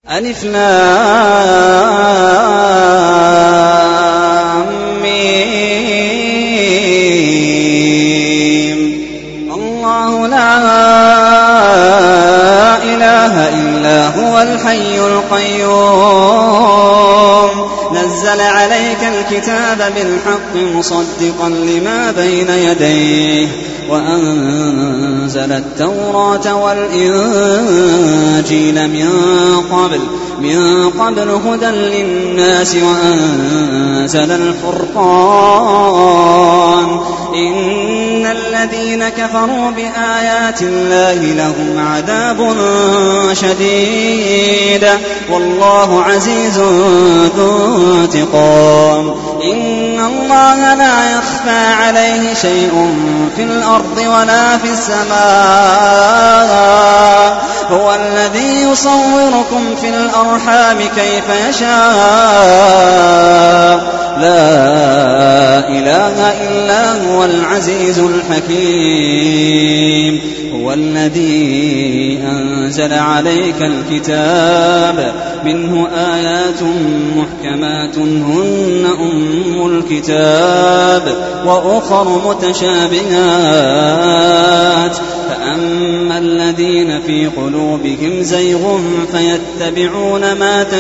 ألف لام ميم. الله لا إله إلا هو الحي القيوم نزل عليك الكتاب بالحق مصدقا لما بين يديه وأنزل التوراة والإنجيل من قبل هدى للناس وأنزل الفرقان إن الذين كفروا بآيات الله لهم عذاب شديد والله عزيز ذو انتقام. إن الله لا يخفى عليه شيء في الأرض ولا في السماء هو الذي يصوركم في الأرحام كيف يشاء لا إله إلا هو العزيز الحكيم. هو الذي أنزل عليك الكتاب منه آيات محكمات هن أم الكتاب وأخر متشابهات فأما الذين في قلوبهم زيغ فيتبعون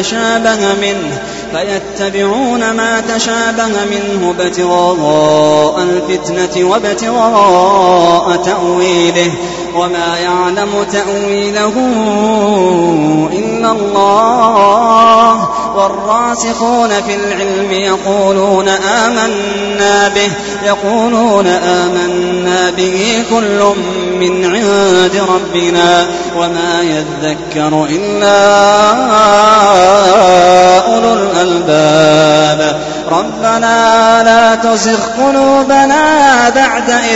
ما تشابه منه ابتغاء الفتنة وابتغاء تأويله وما يعلم تأويله إلا الله والراسخون في العلم يقولون آمنا به كل من عند ربنا وما يذكر إلا أولو الألباب. ربنا لا تزغ قلوبنا بعد إذ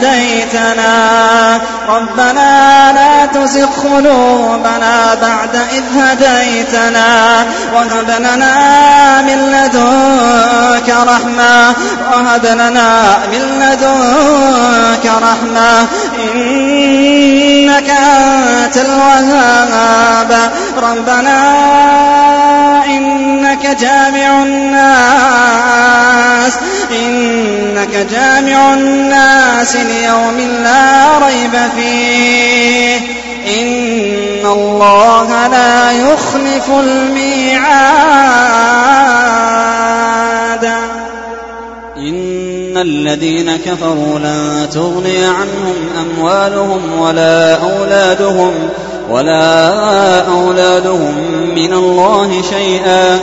هديتنا وهب لنا من لدنك رحمة إنك أنت الوهاب. ربنا إنك جامع الناس ليوم لا ريب فيه إن الله لا يخلف الميعاد. إن الذين كفروا لن تغني عنهم أموالهم ولا أولادهم من الله شيئا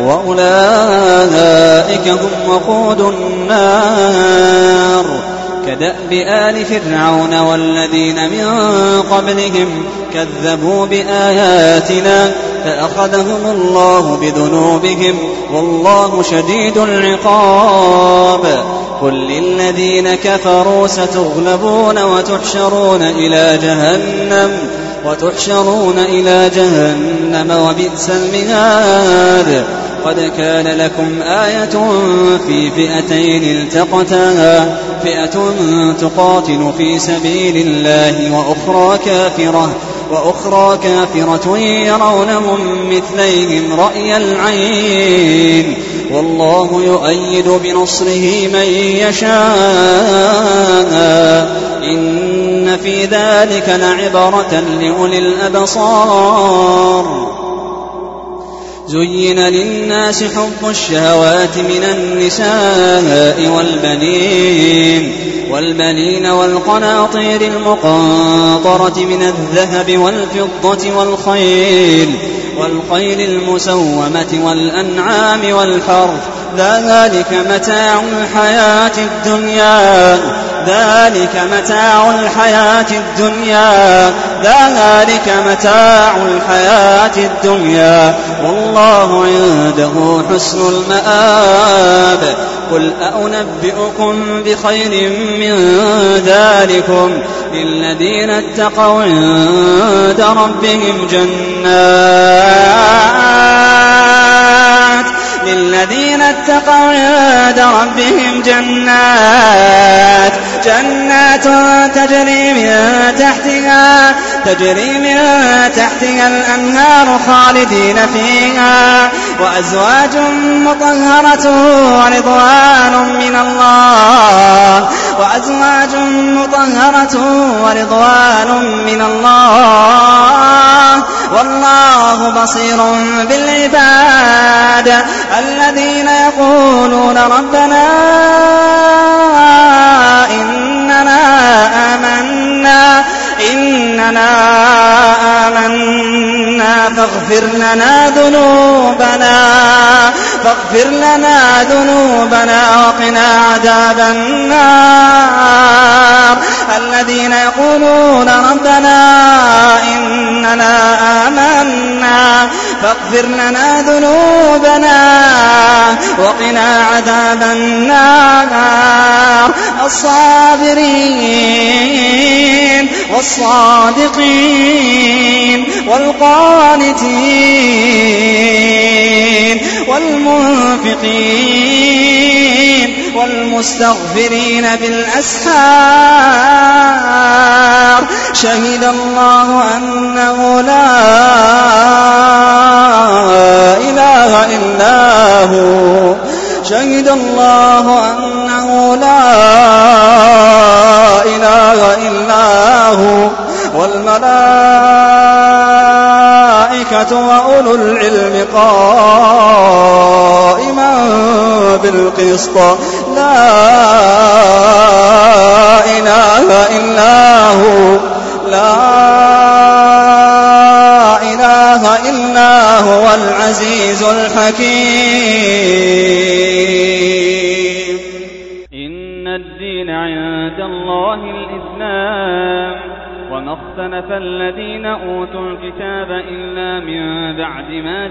وأولئك هم وقود النار. كدأب آل فرعون والذين من قبلهم كذبوا بآياتنا فأخذهم الله بذنوبهم والله شديد العقاب. قل للذين كفروا ستغلبون وتحشرون إلى جهنم وبئس المهاد. قد كان لكم آية في فئتين التقتا فئة تقاتل في سبيل الله وأخرى كافرة يرونهم مثليهم رأي العين والله يؤيد بنصره من يشاء إن في ذلك لعبرة لأولي الأبصار. زين للناس حب الشهوات من النساء والبنين والقناطير المقنطرة من الذهب والفضة والخيل المسومة والأنعام والحرث ذلك متاع الحياة الدنيا والله عنده حسن المآب. قل أنبئكم بخير من ذلكم للذين اتقوا عند ربهم جنات تجري من تجري من تحتها الأنهار خالدين فيها وأزواج مطهرة ورضوان من الله والله بصير بالعباد الذين يقولون ربنا إننا آمنا فاغفر لنا ذنوبنا وقنا عذاب النار الذين يقولون ربنا إننا آمنا فاغفر لنا ذنوبنا وقنا عذاب النار الصابرين والصادقين والقانتين والمنفقين والمستغفرين بالأسحار شهد الله أنه لا إله إلا هو والملائكة وأولو العلم قائما بالقسط لا إله إلا هو العزيز الحكيم. إن الدين عند الله الإسلام وما اختلف الذين أوتوا الكتاب إلا من بعد ما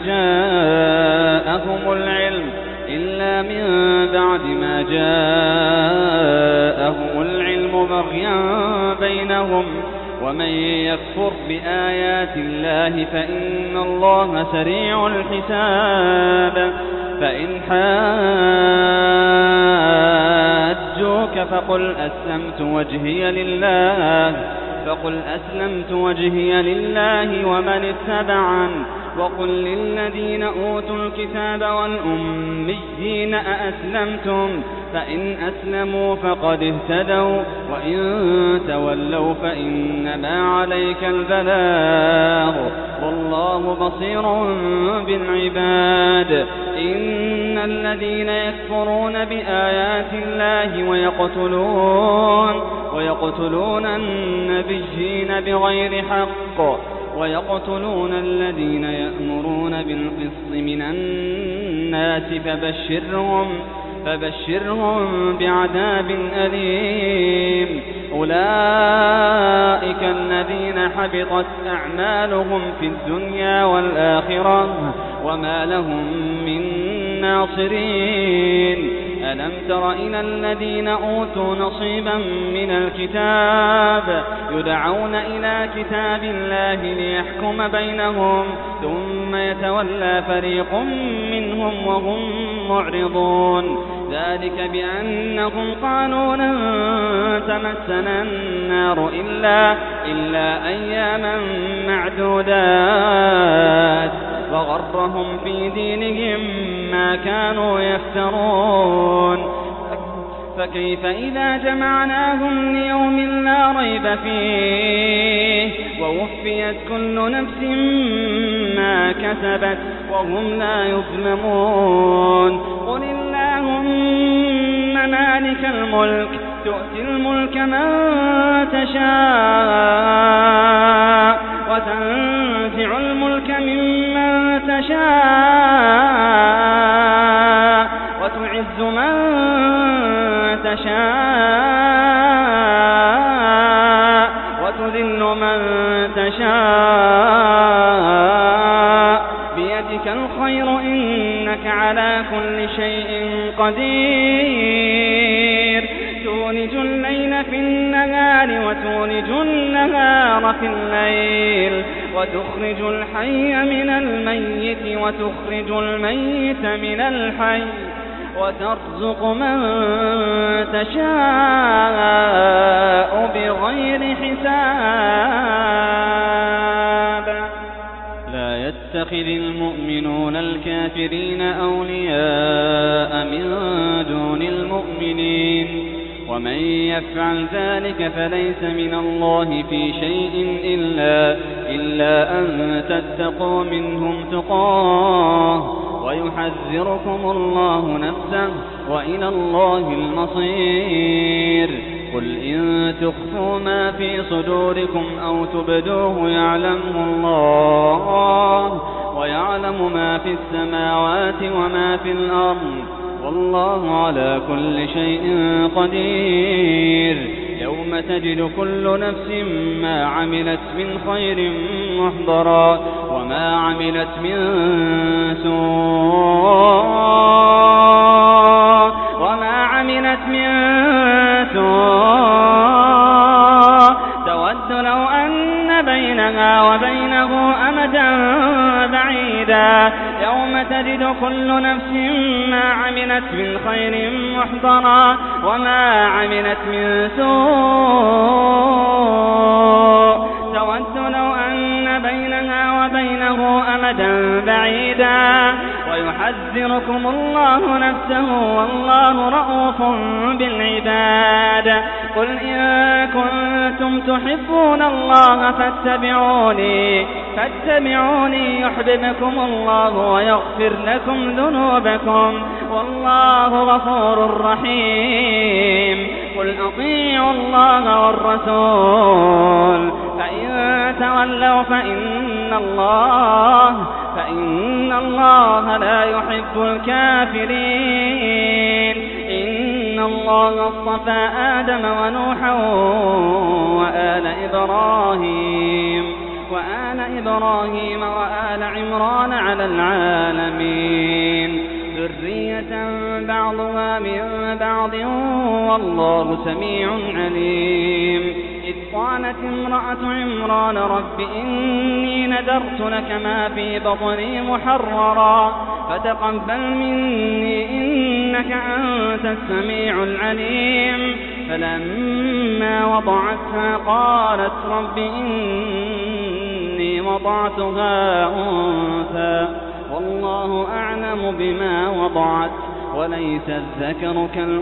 جاءهم العلم بغيا بينهم ومن يكفر بآيات الله فإن الله سريع الحساب. فإن حاجوك فقل أسلمت وجهي لله ومن اتبعن وقل للذين أوتوا الكتاب والأميين أأسلمتم فإن أسلموا فقد اهتدوا وإن تولوا فإنما عليك البلاغ والله بصير بالعباد. إن الذين يكفرون بآيات الله ويقتلون النبيين بغير حق ويقتلون الذين يأمرون بالقسط من الناس فبشرهم بعذاب أليم. أولئك الذين حبطت أعمالهم في الدنيا والآخرة وما لهم من ناصرين. ألم تر إلى الذين أوتوا نصيبا من الكتاب يدعون إلى كتاب الله ليحكم بينهم ثم يتولى فريق منهم وهم معرضون. ذلك بأنهم قالوا لن تمسنا النار إلا أياما معدودات وغرهم في دينهم ما كانوا يفترون. فكيف إذا جمعناهم ليوم لا ريب فيه ووفيت كل نفس ما كسبت وهم لا يظلمون. قل اللهم مالك الملك تؤتي الملك من تشاء وتنزع الملك ممن تشاء وتعز من تشاء وتذل من تشاء بيدك الخير إنك على كل شيء قدير. تولج الليل في النهار وتولج النهار في الليل وتخرج الحي من الميت وتخرج الميت من الحي وترزق من تشاء بغير حساب. لا يتخذ المؤمنون الكافرين أولياء من دون المؤمنين ومن يفعل ذلك فليس من الله في شيء إلا أن تتقوا منهم تقاه ويحذركم الله نفسه وإلى الله المصير. قل إن تخفوا ما في صدوركم أو تبدوه يعلمه الله ويعلم ما في السماوات وما في الأرض والله على كل شيء قدير. يوم تجد كل نفس ما عملت من خير محضرا وما عملت من سوء تود لو أن بينها وبينه أمدا بعيدا. يوم تجد كل نفس ما عملت من خير محضرا وما عملت من سوء تود لو أن بينها وبينه أمدا بعيدا ويحذركم الله نفسه والله رءوف بالعباد. قل إن كنتم تحبون الله فاتبعوني يحببكم الله ويغفر لكم ذنوبكم والله غفور رحيم. قل أطيعوا الله والرسول فإن تولوا فإن الله لا يحب الكافرين. إن الله اصطفى آدم ونوحا وآل إبراهيم وآل عمران على العالمين ذرية بعضها من بعض والله سميع عليم. إذ قالت امرأة عمران رب إني نذرت لك ما في بطني محررا فتقبل مني إنك أنت السميع العليم. فلما وضعتها قالت رب إني وضعتها أنثى والله أعلم بما وضعت وليس الذكر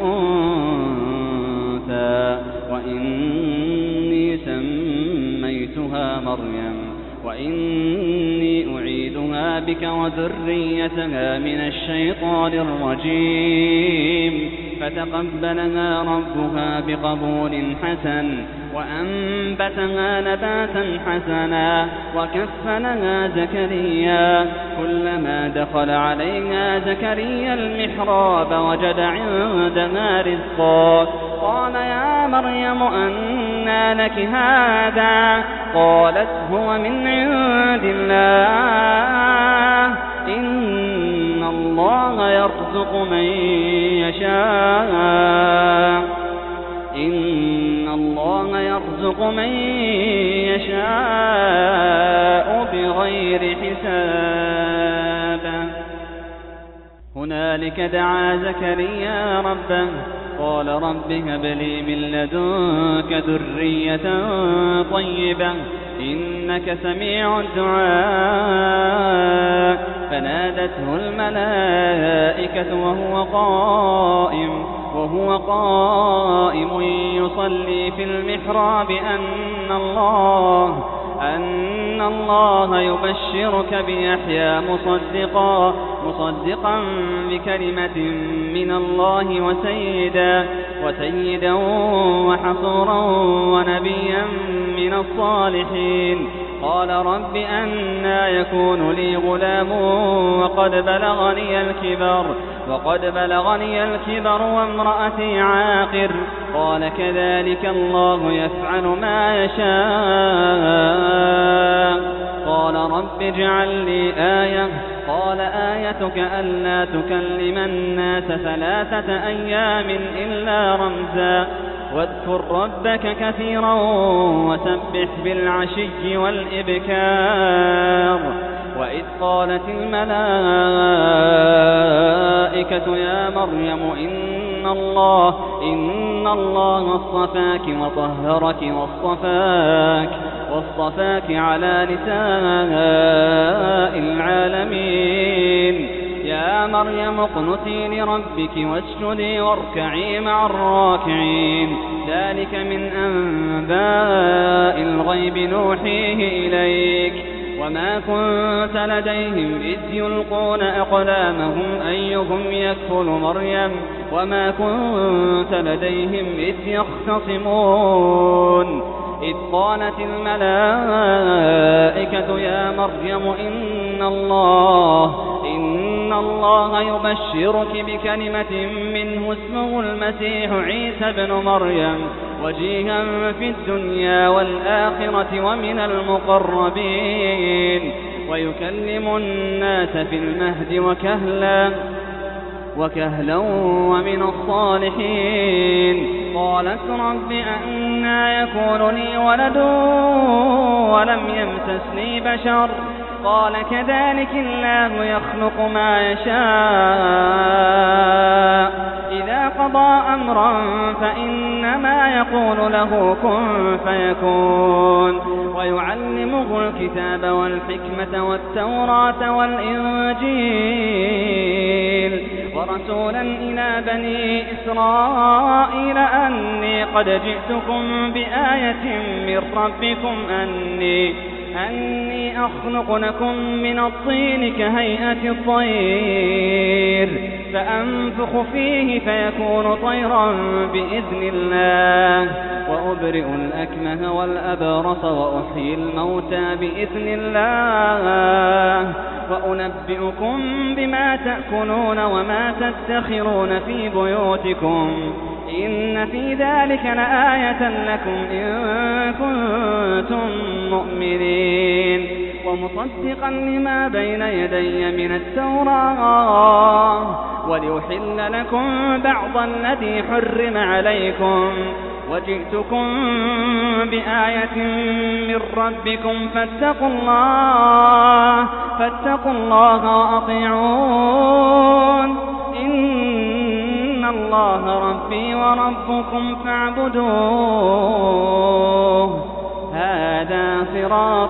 كالأنثى وإني سميتها مريم وإني أعيدها بك وذريتها من الشيطان الرجيم. فتقبلها ربها بقبول حسن وأنبتها نباتا حسنا وكفلها زكريا. كلما دخل عليها زكريا المحراب وجد عندها رزقا قال يا مريم أنى لك هذا؟ قالت هو من عند الله إن الله يرزق من يشاء بغير حساب. هنالك دعا زكريا ربه قال رب هب لي من لدنك ذرية طيبة إنك سميع الدعاء. فنادته الملائكة وهو قائم يصلي في المحراب أن الله يبشرك بيحيى مصدقا بكلمة من الله وسيدا وحصورا ونبيا من الصالحين. قال رب أنى يكون لي غلام وقد بلغني الكبر وامرأتي عاقر. قال كذلك الله يفعل ما يشاء. قال رب اجعل لي آية. قال آيتك ألا تكلم الناس 3 أيام إلا رمزا. واذكر ربك كثيرا وسبح بالعشي والإبكار. وإذ قالت الملائكة الملائكة يا مريم إن الله اصطفاك وطهرك واصطفاك على نساء العالمين. يا مريم اقنتي لربك واسجدي واركعي مع الراكعين. ذلك من أنباء الغيب نوحيه إليك وما كنت لديهم إذ يلقون أقلامهم أيهم يكفل مريم وما كنت لديهم إذ يختصمون. إذ قالت الملائكة يا مريم إن الله يبشرك بكلمة منه اسمه المسيح عيسى ابن مريم وجيها في الدنيا والآخرة ومن المقربين ويكلم الناس في المهد وكهلا ومن الصالحين. قالت رب أنى يكون لي ولد ولم يمسسني بشر قال كذلك الله يخلق ما يشاء إذا قضى أمرا فإنما يقول له كن فيكون. ويعلمه الكتاب والحكمة والتوراة والإنجيل ورسولا إلى بني إسرائيل أني قد جئتكم بآية من ربكم أني أخلق لكم من الطين كهيئة الطير فأنفخ فيه فيكون طيرا بإذن الله وأبرئ الأكمه والأبرص وأحيي الموتى بإذن الله وأنبئكم بما تأكلون وما تدخرون في بيوتكم إن في ذلك لآية لكم إن كنتم مؤمنين. ومصدقا لما بين يدي من التوراة وليحل لكم بعض الذي حرم عليكم وجئتكم بآية من ربكم فاتقوا الله وأطيعون إن الله ربي وربكم فاعبدوه هذا صراط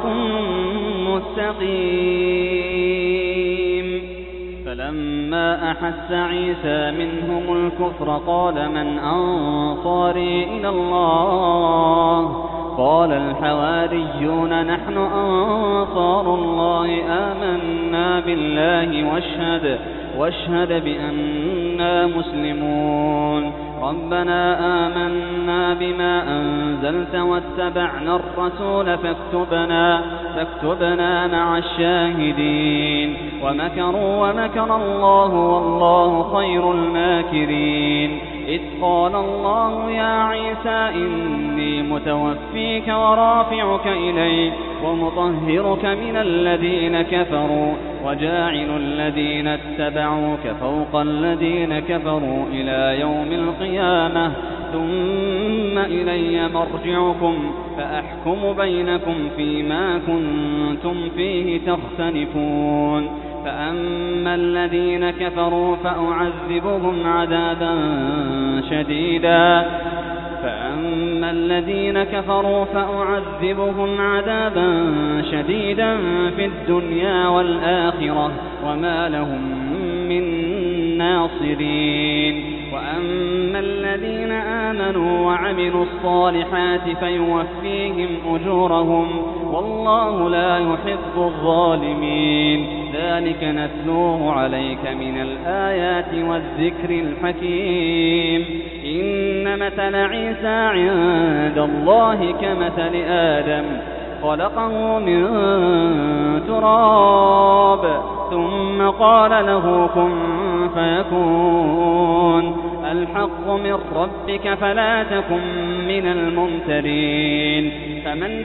مستقيم. فلما أحس عيسى منهم الكفر قال من أنصاري إلى الله قال الحواريون نحن أنصار الله آمنا بالله واشهد بأننا مسلمون. ربنا آمنا بما أنزلت واتبعنا الرسول فاكتبنا مع الشاهدين. ومكروا ومكر الله والله خير الماكرين. إذ قال الله يا عيسى إني متوفيك ورافعك إلي ومطهرك من الذين كفروا وجاعل الذين اتبعوك فوق الذين كفروا إلى يوم القيامة ثم إلي مرجعكم فأحكم بينكم فيما كنتم فيه تختلفون. فأما الذين كفروا فأعذبهم عذابا شديدا في الدنيا والآخرة وما لهم من ناصرين. وأما الذين آمنوا وعملوا الصالحات فيوفيهم أجورهم والله لا يحب الظالمين. ذلك نتلوه عليك من الآيات والذكر الحكيم. إن مثل عيسى عند الله كمثل آدم خلقه من تراب ثم قال له كن فيكون. الحق من ربك فلا تكن من الممترين. فمن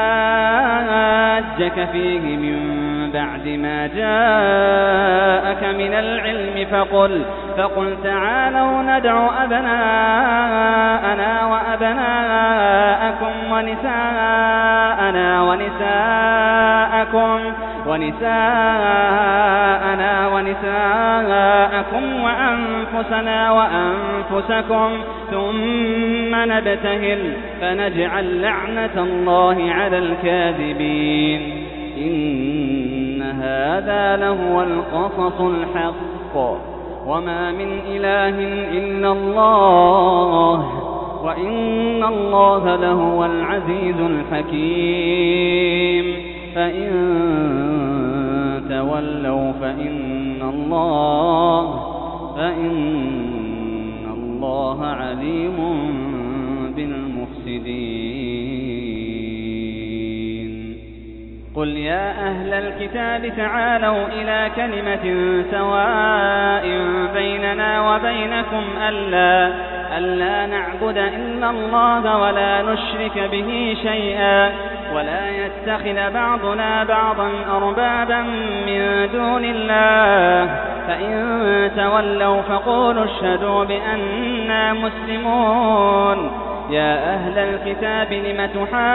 حاجك فيه من بعد ما جاءك من العلم فقل تعالوا ندع أبناءنا وأبناءكم ونساءنا نساءكم وأنفسنا وأنفسكم ثم نبتهل فنجعل لعنة الله على الكاذبين إن هذا لهو القصص الحق وما من إله إلا الله وإن الله لهو العزيز الحكيم فإن تولوا فإن الله عليم بالمفسدين قل يا أهل الكتاب تعالوا إلى كلمة سواء بيننا وبينكم ألا نعبد إلا الله ولا نشرك به شيئا ولا يتخذ بعضنا بعضا أربابا من دون الله فإن تولوا فقولوا اشهدوا بأننا مسلمون يا أهل الكتاب لم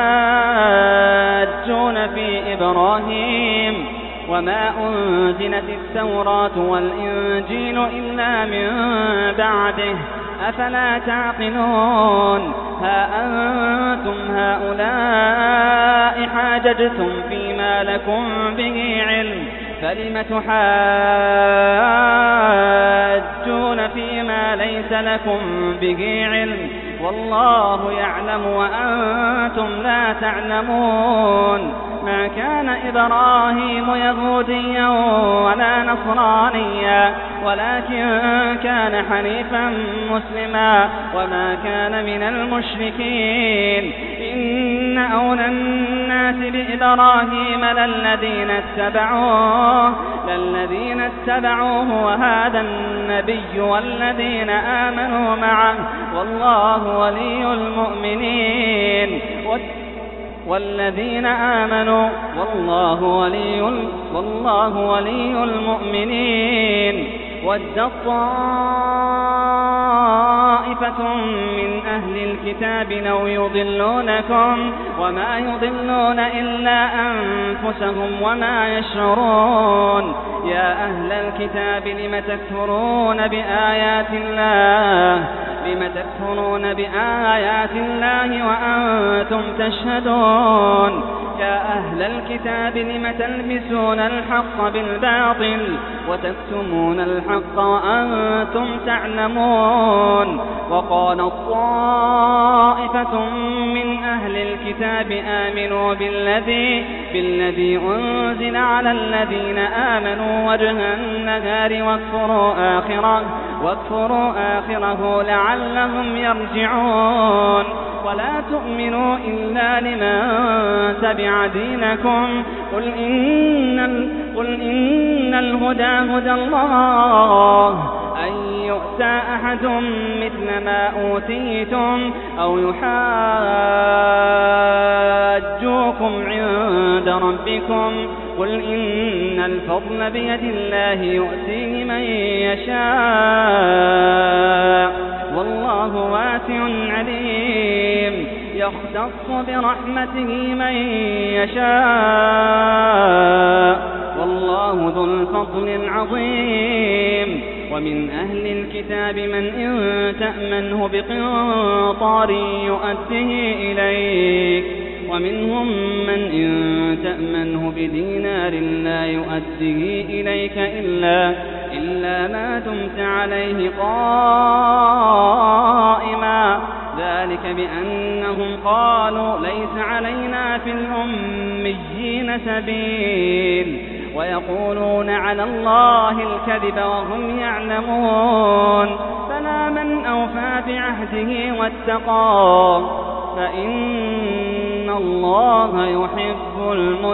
تحاجون في إبراهيم وما أنزلت التوراة والإنجيل إلا من بعده أفلا تعقلون ها أنتم هؤلاء حاججتم فيما لكم به علم فلم تحاجون فيما ليس لكم به علم والله يعلم وأنتم لا تعلمون ما كان إبراهيم يهوديا ولا نصرانيا ولكن كان حنيفا مسلما وما كان من المشركين إن أولى الناس بإبراهيم للذين اتبعوه وهذا النبي والذين آمنوا معه والله ولي المؤمنين والذين آمنوا والله ولي المؤمنين ودت طائفة من أهل الكتاب لو يضلونكم وما يضلون إلا أنفسهم وما يشعرون يا أهل الكتاب لم تكفرون بآيات الله وأنتم تشهدون يا أهل الكتاب لم تلبسون الحق بالباطل وتكتمون الحق وأنتم تعلمون وقال طائفة من أهل الكتاب آمنوا بالذي أنزل على الذين آمنوا وجه النهار واكفروا آخره لعلهم يرجعون ولا تؤمنوا إلا لمن تبع دينكم قل إن الهدى هدى الله أن يؤتى أحد مثل ما أوتيتم أو يحاجوكم عند ربكم قل إن الفضل بيد الله يؤتيه من يشاء والله واسع عليم يختص برحمته من يشاء والله ذو الفضل العظيم ومن أهل الكتاب من إن تأمنه بقنطار يؤده إليك ومنهم من إن تأمنه بدينار لا يؤده إليك إلا ما دمت عليه قائما ذلك بأنهم قالوا ليس علينا في الأميين سبيل ويقولون على الله الكذب وهم يعلمون فلا من أوفى بعهده واتقى فإن الله يحب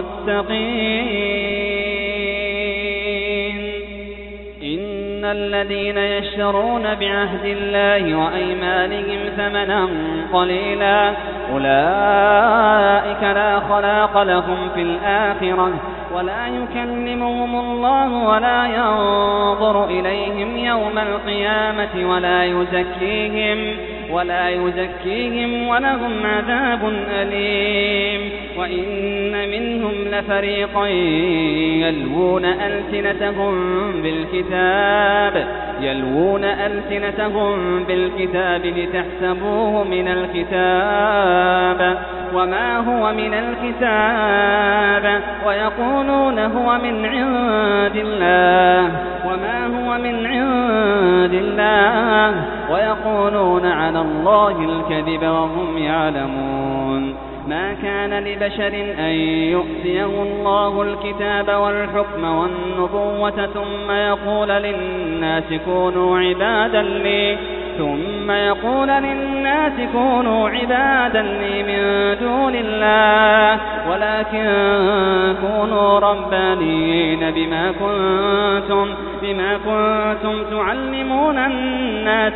المتقين إن الذين يشترون بعهد الله وأيمانهم ثمنا قليلا أولئك لا خلاق لهم في الآخرة ولا يكلمهم الله ولا ينظر إليهم يوم القيامة ولا يزكيهم ولهم عذاب أليم. وإن منهم لفريقا يلوون ألسنتهم بالكتاب لتحسبوه من الكتاب وما هو من الكتاب ويقولون هو من عند الله وما هو من عند الله ويقولون على الله الكذب وهم يعلمون. ما كان لبشر أن يؤتيه الله الكتاب والحكم والنبوة ثم يقول للناس كونوا عبادا لي من دون الله ولكن كونوا ربانيين بما كنتم تعلمون الناس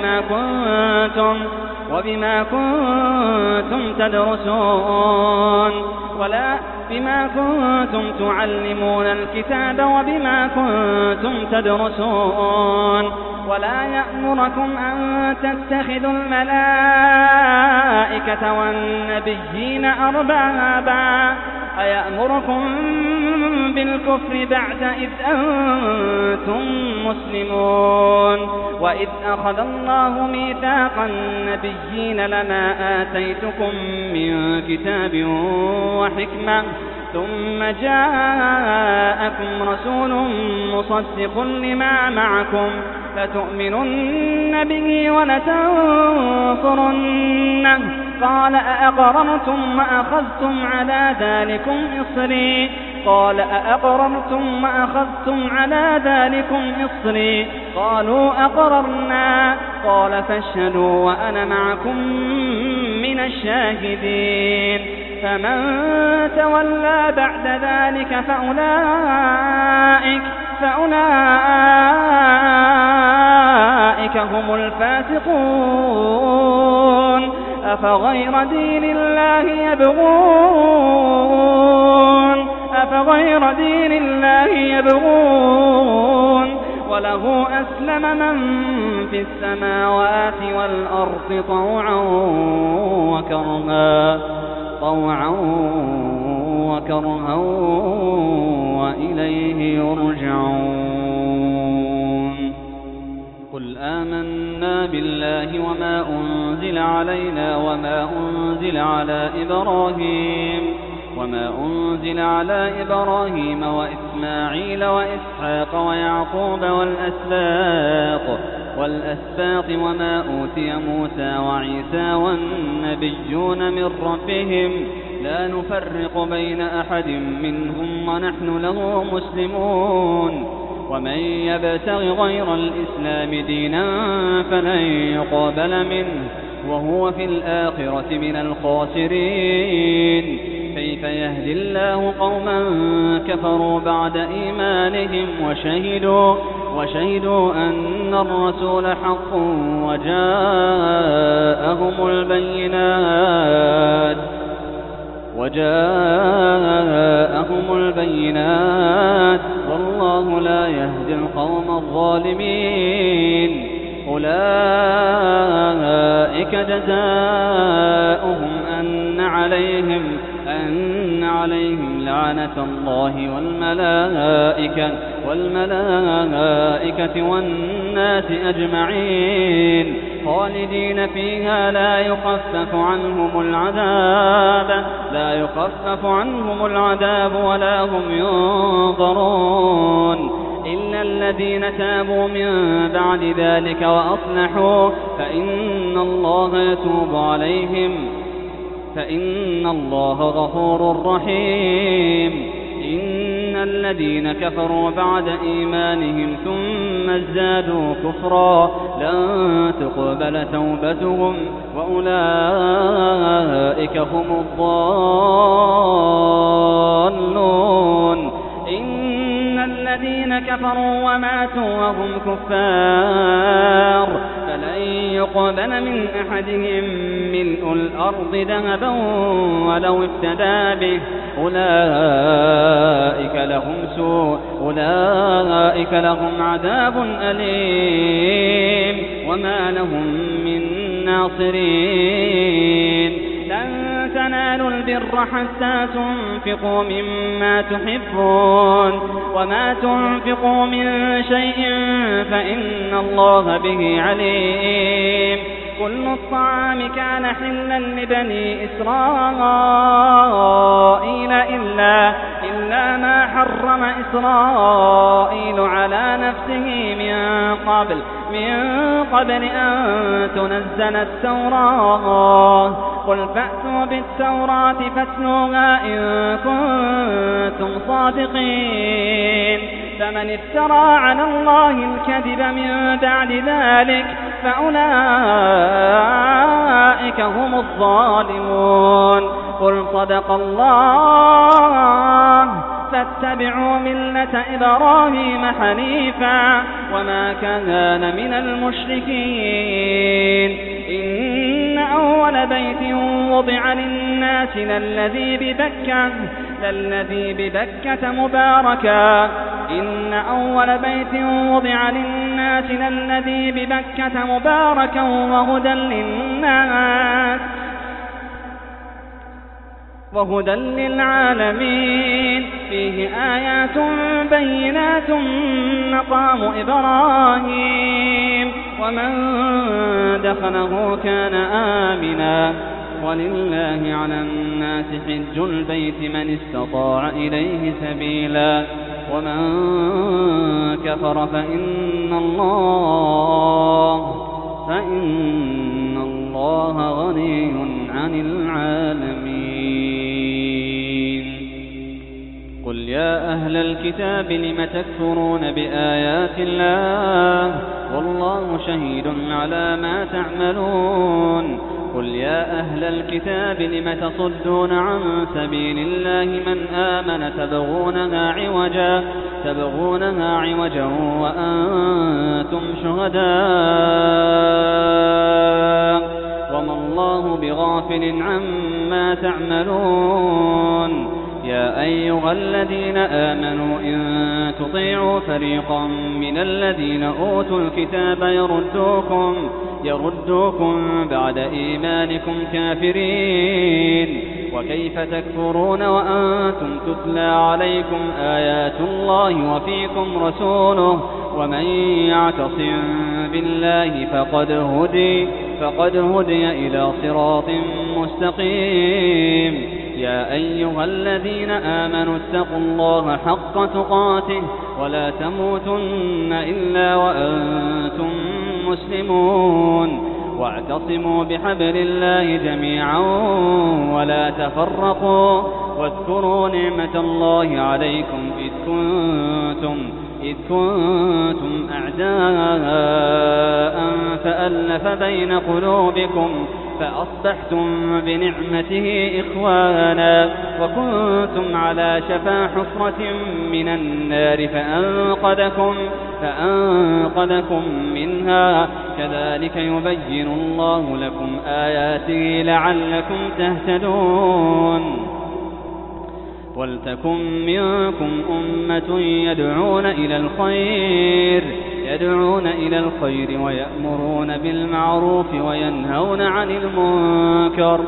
وبما كنتم تدرسون بما كنتم تعلمون الكتاب وبما كنتم تدرسون. ولا يأمركم أن تتخذوا الملائكة والنبيين أربابا أيأمركم بالكفر بعد إذ أنتم مسلمون. وإذ أخذ الله ميثاق النبيين لما آتيتكم من كتاب وحكمة ثم جاءكم رسول مصدق لما معكم لتؤمنن به ولتنصرنه قال أأقررتم وأخذتم على ذلكم إصري قالوا أقررنا قال فاشهدوا وأنا معكم من الشاهدين. فمن تولى بعد ذلك فأولئك هم الفاسقون. أفغير دين الله يبغون وله أسلم من في السماوات والأرض طوعا وكرها وإليه يرجعون. قل آمنا بالله وما أنزل علينا وما أنزل على إبراهيم وإسماعيل وإسحاق ويعقوب والأسباط وما أوتي موسى وعيسى والنبيون من ربهم لا نفرق بين أحد منهم ونحن له مسلمون. ومن يبتغ غير الإسلام دينا فلن يقبل منه وهو في الآخرة من الخاسرين. كيف يهدي الله قوما كفروا بعد إيمانهم وشهدوا أن الرسول حق وجاءهم البينات والله لا يهدي القوم الظالمين. أولئك جزاؤهم أن عليهم لعنة الله والملائكة والناس أجمعين خالدين فيها لا يخفف عنهم العذاب ولا هم ينظرون إلا الذين تابوا من بعد ذلك وأصلحوا فإن الله يتوب عليهم فإن الله غفور رحيم. إن الذين كفروا بعد إيمانهم ثم ازدادوا كفرا لن تقبل توبتهم وأولئك هم الضالون. إن الذين كفروا وماتوا وهم كفار فلن يقبل من أحدهم ملء الأرض ذهبا ولو افتدى به أولئك لهم عذاب أليم وما لهم من ناصرين. لن تنالوا البر حتى تنفقوا مما تحبون وما تنفقوا من شيء فإن الله به عليم. كل الطعام كان حلا لبني إسرائيل إلا ما حرم إسرائيل على نفسه من قبل أن تنزل التوراة. قل فأتوا بالتوراة فاتلوها إن كنتم صادقين. فمن افترى على الله الكذب من بعد ذلك فأولئك هم الظالمون. قل صدق الله فاتبعوا ملة إبراهيم حنيفا وما كان من المشركين. إن أول بيت وضع للناس للذي ببكة مباركا إن أول بيت وضع للناس للذي ببكة مباركا وهدى للعالمين. فيه آيات بينات مقام إبراهيم ومن دخله كان آمنا ولله على الناس حج البيت من استطاع إليه سبيلا ومن كفر فإن الله غني عن العالمين. قل يا أهل الكتاب لم تكفرون بآيات الله والله شهيد على ما تعملون. قل يا أهل الكتاب لم تصدون عن سبيل الله من آمن تبغونها عوجا وأنتم شهداء وما الله بغافل عما تعملون. يا أيها الذين آمنوا إن تطيعوا فريقا من الذين أوتوا الكتاب يردوكم بعد إيمانكم كافرين. وكيف تكفرون وأنتم تتلى عليكم آيات الله وفيكم رسوله ومن يعتصم بالله فقد هدي إلى صراط مستقيم. يا أيها الذين آمنوا اتقوا الله حق تقاته ولا تموتن إلا وأنتم مسلمون. واعتصموا بحبل الله جميعا ولا تفرقوا واذكروا نعمة الله عليكم إذ كنتم أعداء فألف بين قلوبكم فأصبحتم بنعمته إخوانا وكنتم على شفا حفرة من النار فأنقذكم منها. كذلك يبين الله لكم آياته لعلكم تهتدون. ولتكن منكم أمة يدعون إلى الخير ويأمرون بالمعروف وينهون عن المنكر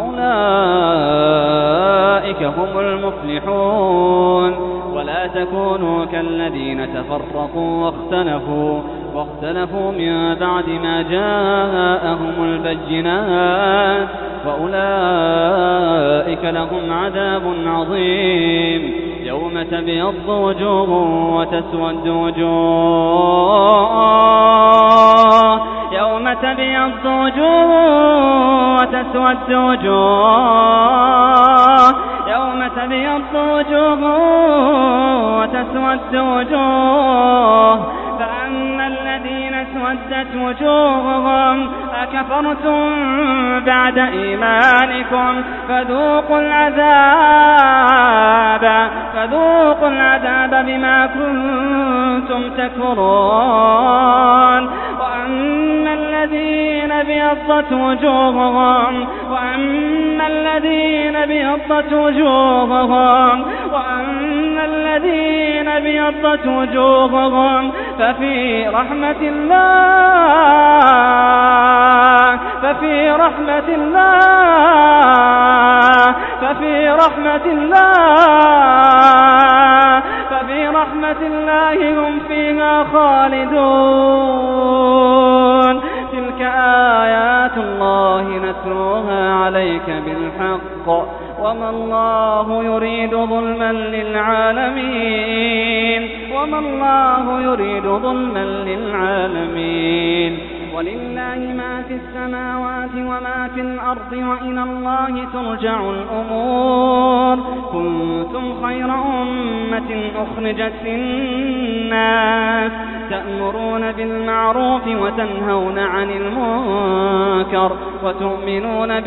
وأولئك هم المفلحون. ولا تكونوا كالذين تفرقوا واختلفوا من بعد ما جاءهم البينات وأولئك لهم عذاب عظيم. يوم تبيض وجوه وتسود وجوه يوم تبيض وجوه وتسود وجوه يوم تبيض وجوه وتسود وجوه فأما الذين اسودت وجوههم أكفرتم بعد إيمانكم فذوقوا العذاب بما كنتم تكفرون. وأما الذين ابيضت وجوههم وأما الذين ابيضت وجوههم ففي رحمة الله هم فيها خالدون. تلك آيات الله نتلوها عليك بالحق وما الله يريد ظلما للعالمين. ولله ما في السماوات وما في الأرض وإلى الله ترجع الأمور. كنتم خير أمة أخرجت للناس تأمرون بالمعروف وتنهون عن المنكر وتؤمنون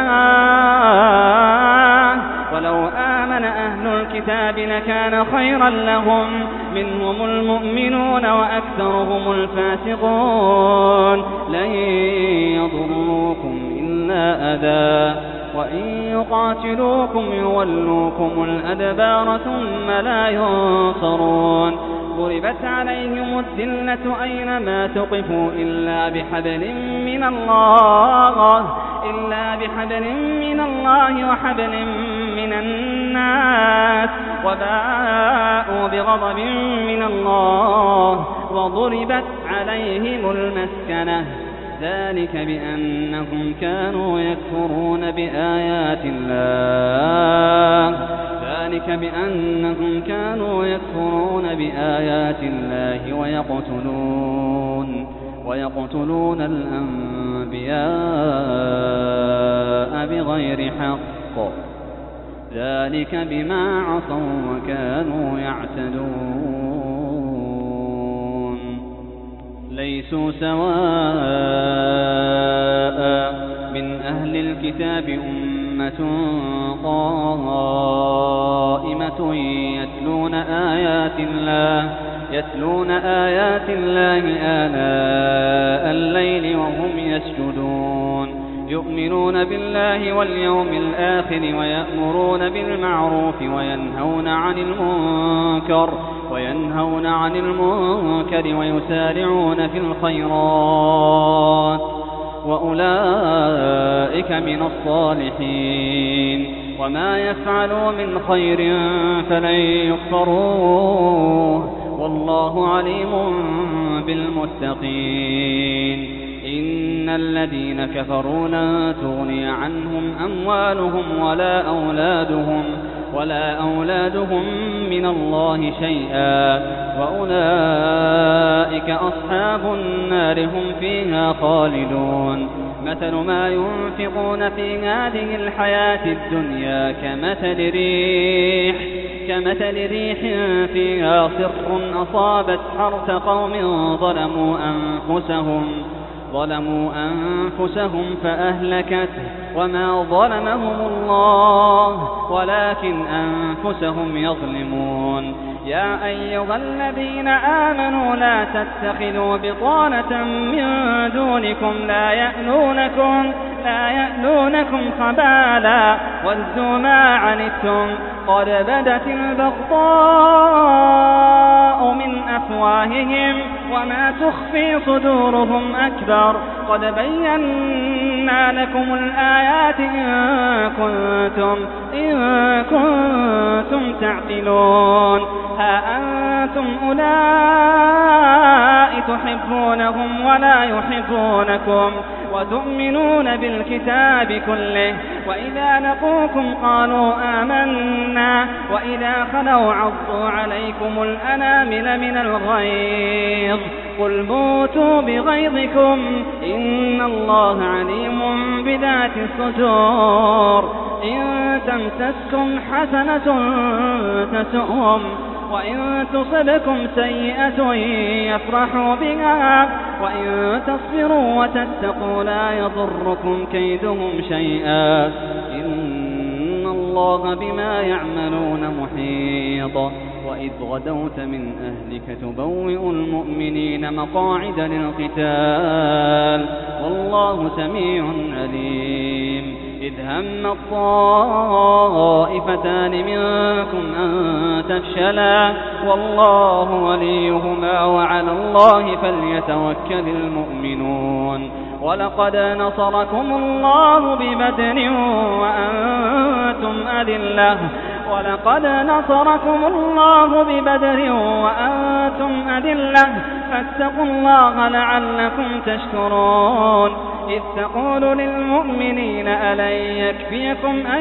بالله. ولو آمن أهل الكتاب لكان خيرا لهم منهم المؤمنون وأكثرهم الفاسقون. لن يضروكم إلا أذى وإن يقاتلوكم يولوكم الأدبار ثم لا ينصرون. ضربت عليهم الذلة أينما تقفوا إلا بحبل من الله وحبل من الناس وباءوا بغضب من الله وضربت عليهم المسكنة. ذلك بأنهم كانوا يكفرون بآيات الله ويقتلون الأنبياء بغير حق. ذلك بما عصوا وكانوا يعتدون. ليسوا سواء من أهل الكتاب أمة قائمة يتلون آيات الله آناء الليل وهم يسجدون. يؤمنون بالله واليوم الآخر ويأمرون بالمعروف وينهون عن المنكر ويسارعون في الخيرات وأولئك من الصالحين. وما يفعلوا من خير فلن يكفروه والله عليم بالمتقين. إن الذين كفروا لن تغني عنهم أموالهم ولا أولادهم من الله شيئا وأولئك أصحاب النار هم فيها خالدون. مثل ما ينفقون في هذه الحياة الدنيا كمثل ريح فيها صر أصابت حرث قوم ظلموا أنفسهم فأهلكته وما ظلمهم الله ولكن أنفسهم يظلمون. يا أيها الذين آمنوا لا تتخذوا بطانة من دونكم لا يألونكم خبالا ودوا ما عنتم قد بدت البغضاء من أفواههم وما تخفي صدورهم أكبر. قد بينا لكم الآيات إن كنتم تعقلون. ها أنتم أولئك تحبونهم ولا يحبونكم وتؤمنون بالكتاب كله وإذا لقوكم قالوا آمنا وإذا خلوا عضوا عليكم الأنامل من الغيظ قل موتوا بغيظكم إن الله عليم بذات الصدور. إن تمسسكم حسنة تسؤهم وإن تصبكم سيئة يفرحوا بها وإن تصبروا وتتقوا لا يضركم كيدهم شيئا إن الله بما يعملون محيط. وإذ غدوت من أهلك تبوئ المؤمنين مقاعد للقتال والله سميع عليم. إذ هم الطائفتان منكم أن تفشلا والله وليهما وعلى الله فليتوكل المؤمنون. ولقد نصركم الله ببدر وأنتم أذلة فاتقوا الله لعلكم تشكرون. إذ تقول للمؤمنين ألن يكفيكم أن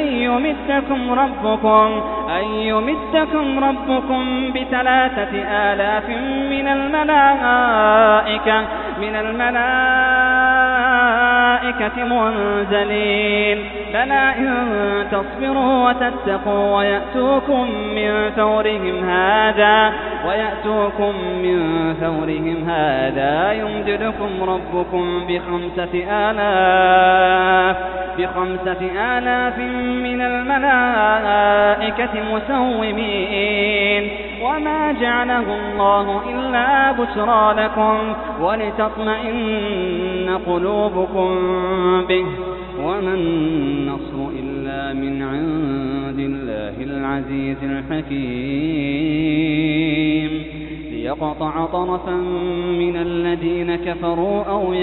يمدكم ربكم ب3,000 من الملائكة منزلين بلى إن تصبروا وتتقوا ويأتوكم من فورهم هذا يمددكم ربكم ب5,000 من الملائكة مسومين وما جعله الله إلا بشرى لكم ولتطمئن قلوبكم به وما النصر إلا من عند الله العزيز الحكيم. ليقطع طرفا من الذين كفروا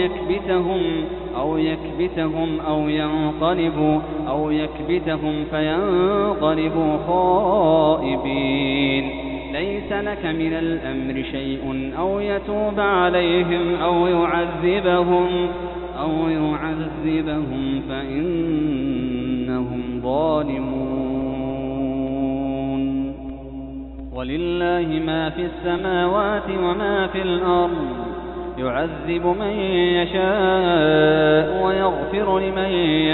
أو يكبتهم فينقلبوا خائبين. ليس لك من الأمر شيء أو يتوب عليهم أو يعذبهم فإنهم ظالمون. ولله ما في السماوات وما في الأرض يعذب من يشاء ويغفر لمن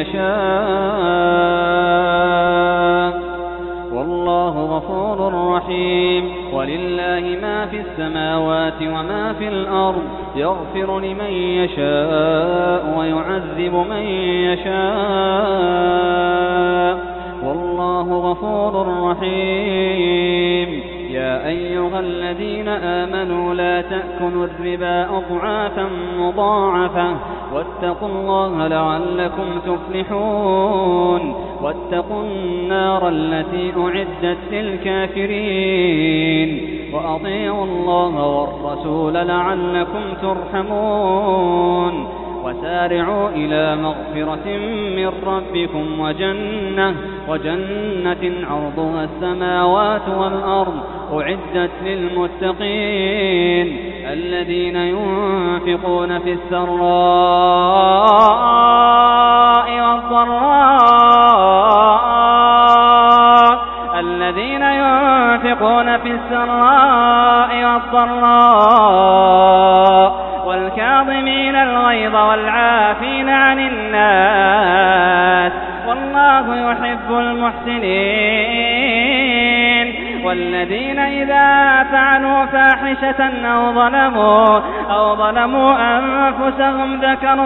يشاء والله غفور رحيم. ولله ما في السماوات وما في الأرض يغفر لمن يشاء ويعذب من يشاء والله غفور رحيم. يا أيها الذين آمنوا لا تأكلوا الربا أضعافا مضاعفة واتقوا الله لعلكم تفلحون. واتقوا النار التي أعدت للكافرين وأطيعوا الله والرسول لعلكم ترحمون. وسارعوا إلى مغفرة من ربكم وجنة عرضها السماوات والأرض أعدت للمتقين الذين ينفقون في السراء والضراء والكاظمين الغيظ والعافين عن الناس والله يحب المحسنين. والذين إذا فعلوا فاحشة أو ظلموا أنفسهم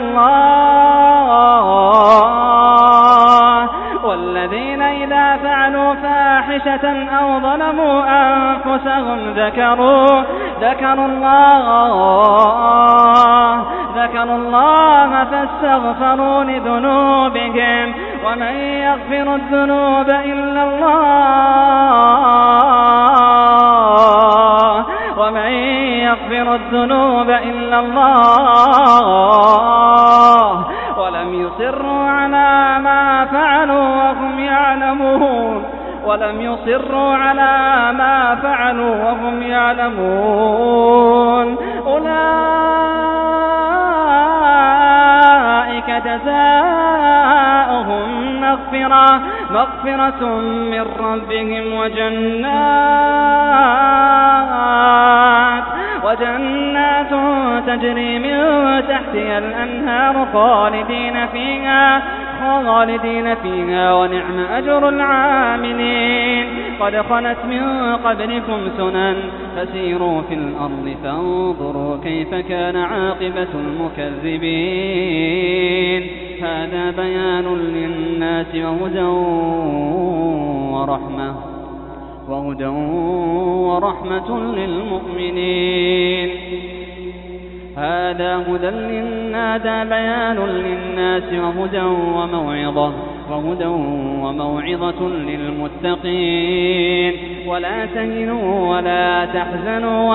ذكروا الله فاستغفروا لذنوبهم ومن يغفر الذنوب إلا الله ولم يصروا على ما فعلوا وهم يعلمون أولئك جزاؤهم مغفرة من ربهم وجنات تجري من تحتها الأنهار خالدين فيها ونعم أجر العاملين. قد خلت من قبلكم سنن فسيروا في الأرض فانظروا كيف كان عاقبة المكذبين هذا بيان للناس وهدى ورحمة للمؤمنين هذا هدى للناس بيان للناس وهدى وموعظة للمتقين ولا تهنوا ولا تحزنوا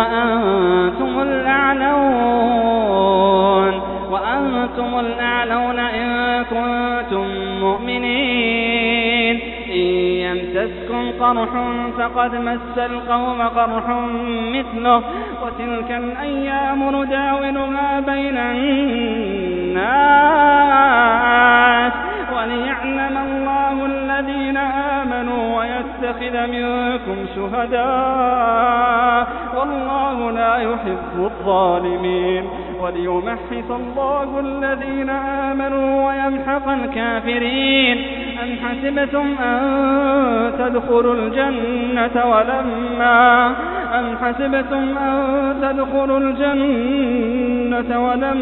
وأنتم الأعلون إن كنتم مؤمنين إن يمسسكم قرح فقد مس القوم قرح مثله وتلك الأيام نداولها بين الناس وليعلم الله الذين آمنوا ويتخذ منكم شهداء والله لا يحب الظالمين وليمحص الله الذين آمنوا ويمحق الكافرين أم حسبتم أن تدخلوا الجنة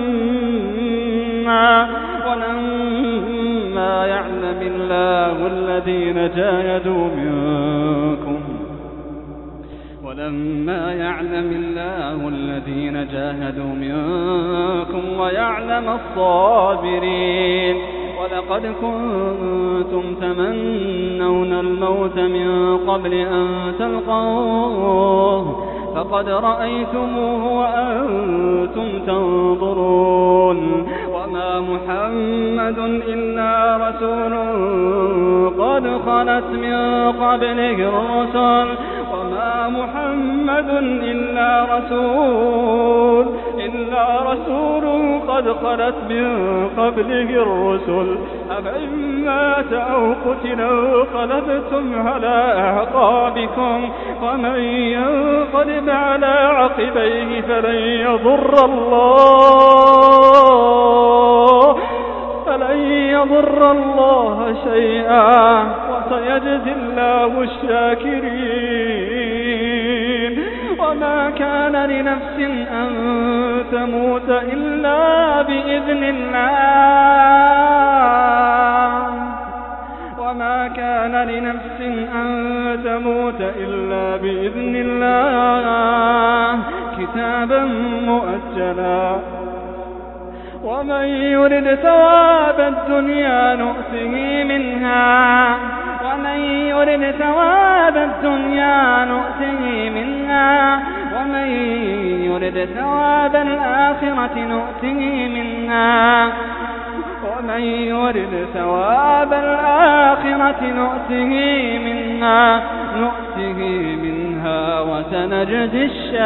ولما يعلم الله الذين جاهدوا منكم ويعلم الصابرين ولقد كنتم تمنون الموت من قبل أن تلقوه فقد رأيتموه وأنتم تنظرون وما محمد إلا رسول قد خلت من قبله الرسل أفإن مات أو قتل انقلبتم على أعقابكم ومن ينقلب على عقبيه فلن يضر الله شيئا وسيجزي الله الشاكرين وما كان لنفس أن تموت إلا بإذن الله كتابا مؤجلا ومن يرد ثواب الدنيا نؤته منها ومن يرد ثواب الآخرة نؤته منها وسنجزي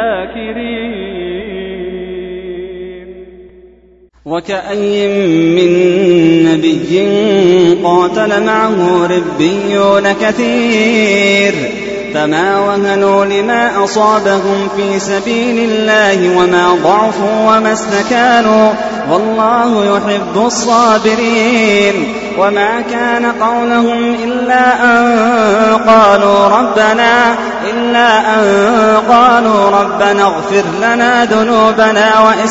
الشاكرين وكأي من نبي قاتل معه ربيون كثير فما وهنوا لما أصابهم في سبيل الله وما ضعفوا وما استكانوا والله يحب الصابرين وما كان قولهم إلا أن قالوا ربنا اغفر لنا ذنوبنا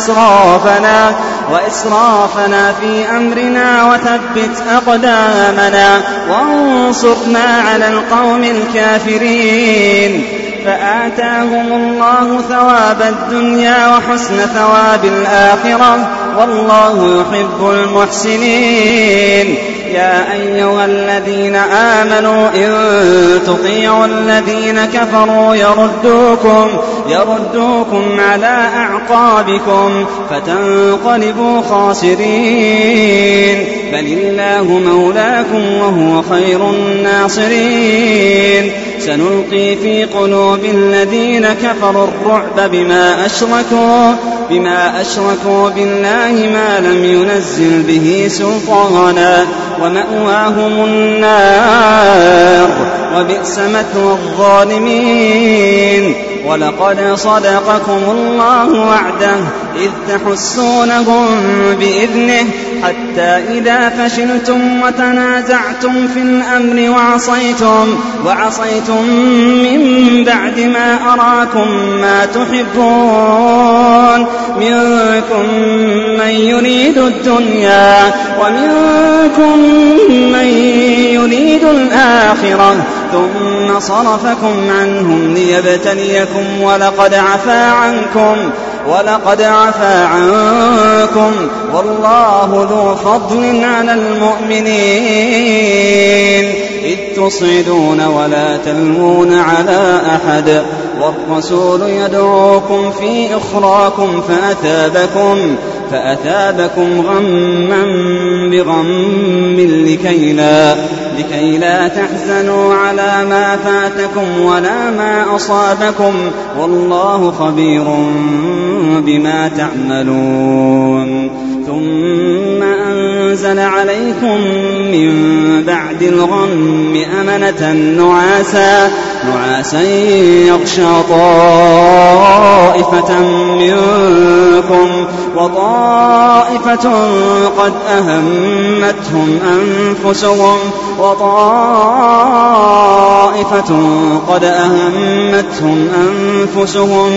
وإسرافنا في أمرنا وثبت أقدامنا وانصرنا على القوم الكافرين فآتاهم الله ثواب الدنيا وحسن ثواب الآخرة والله يحب المحسنين يا أيها الذين آمنوا إن تطيعوا الذين كفروا يردوكم على أعقابكم فتنقلبوا خاسرين بل الله مولاكم وهو خير الناصرين سنلقي في قلوب الذين كفروا الرعب بما أشركوا بالله ما لم ينزل به سلطانا ومأواهم النار وبئس مثوى الظالمين ولقد صدقكم الله وعده إذ تحسونهم بإذنه حتى إذا فشلتم وتنازعتم في الأمر وعصيتم من بعد ما أراكم ما تحبون منكم من يريد الدنيا ومنكم من يريد الآخرة ثم صرفكم عنهم ليبتليكم ولقد عفا عنكم والله ذو فضل على المؤمنين إذ تصعدون ولا تلوون على أحد والرسول يدعوكم في أخراكم فأثابكم غما بغم لكي لا تحزنوا على ما فاتكم ولا ما أصابكم والله خبير بما تعملون ثم أنزل عليكم من بعد الغم أمنة نعاسا يغشى طائفة منكم وطائفة قد أهمتهم أنفسهم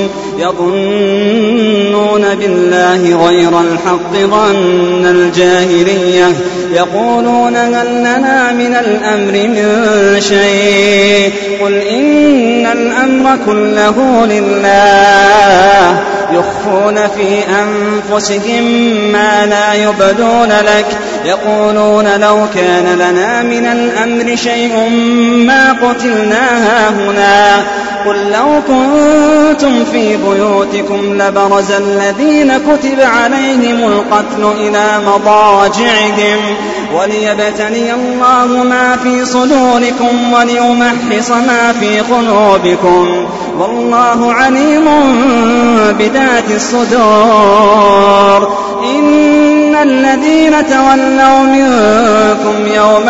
يظنون بالله غير الحق ظن الجاهلية يقولون هل لنا من الأمر من شيء قل إن الأمر كله لله يخفون في أنفسهم ما لا يبدون لك يقولون لو كان لنا من الأمر شيء ما قتلنا هاهنا قل لو كنتم في بيوتكم لبرز الذين كتب عليهم القتل إلى مضاجعهم وليبتلي الله ما في صدوركم وليمحص ما في قلوبكم والله عليم بذات الصدور إن الذين تولوا منكم يوم